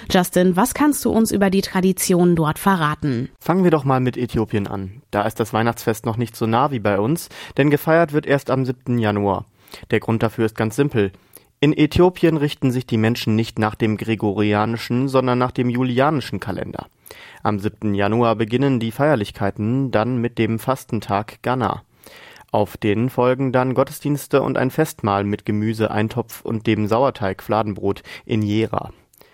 Justin, was kannst du uns über die Traditionen dort verraten? Fangen wir doch mal mit Äthiopien an. Da ist das Weihnachtsfest noch nicht so nah wie bei uns, denn gefeiert wird erst am 7. Januar. Der Grund dafür ist ganz simpel. In Äthiopien richten sich die Menschen nicht nach dem gregorianischen, sondern nach dem julianischen Kalender. Am 7. Januar beginnen die Feierlichkeiten dann mit dem Fastentag Gana. Auf den folgen dann Gottesdienste und ein Festmahl mit Gemüse, Eintopf und dem Sauerteig-Fladenbrot Injera.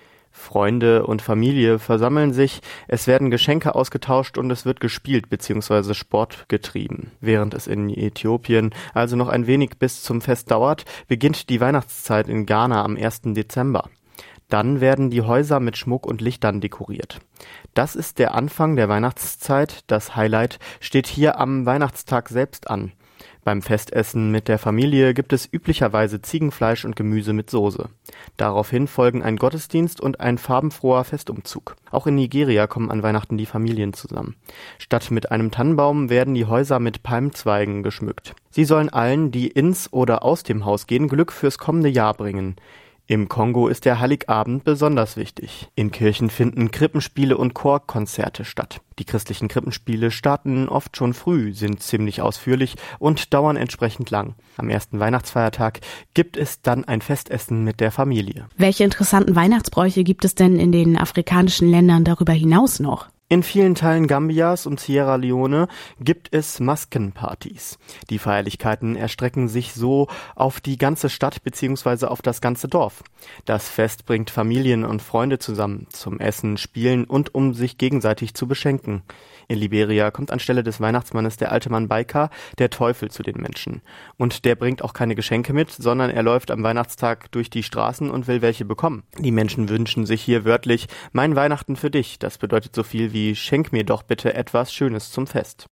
Freunde und Familie versammeln sich, es werden Geschenke ausgetauscht und es wird gespielt bzw. Sport getrieben. Während es in Äthiopien also noch ein wenig bis zum Fest dauert, beginnt die Weihnachtszeit in Ghana am 1. Dezember. Dann werden die Häuser mit Schmuck und Lichtern dekoriert. Das ist der Anfang der Weihnachtszeit. Das Highlight steht hier am Weihnachtstag selbst an. Beim Festessen mit der Familie gibt es üblicherweise Ziegenfleisch und Gemüse mit Soße. Daraufhin folgen ein Gottesdienst und ein farbenfroher Festumzug. Auch in Nigeria kommen an Weihnachten die Familien zusammen. Statt mit einem Tannenbaum werden die Häuser mit Palmzweigen geschmückt. Sie sollen allen, die ins oder aus dem Haus gehen, Glück fürs kommende Jahr bringen. Im Kongo ist der Heiligabend besonders wichtig. In Kirchen finden Krippenspiele und Chorkonzerte statt. Die christlichen Krippenspiele starten oft schon früh, sind ziemlich ausführlich und dauern entsprechend lang. Am ersten Weihnachtsfeiertag gibt es dann ein Festessen mit der Familie. Welche interessanten Weihnachtsbräuche gibt es denn in den afrikanischen Ländern darüber hinaus noch? In vielen Teilen Gambias und Sierra Leone gibt es Maskenpartys. Die Feierlichkeiten erstrecken sich so auf die ganze Stadt bzw. auf das ganze Dorf. Das Fest bringt Familien und Freunde zusammen zum Essen, Spielen und um sich gegenseitig zu beschenken. In Liberia kommt anstelle des Weihnachtsmannes der alte Mann Baika, der Teufel, zu den Menschen. Und der bringt auch keine Geschenke mit, sondern er läuft am Weihnachtstag durch die Straßen und will welche bekommen. Die Menschen wünschen sich hier wörtlich: Mein Weihnachten für dich. Das bedeutet so viel wie: Schenk mir doch bitte etwas Schönes zum Fest.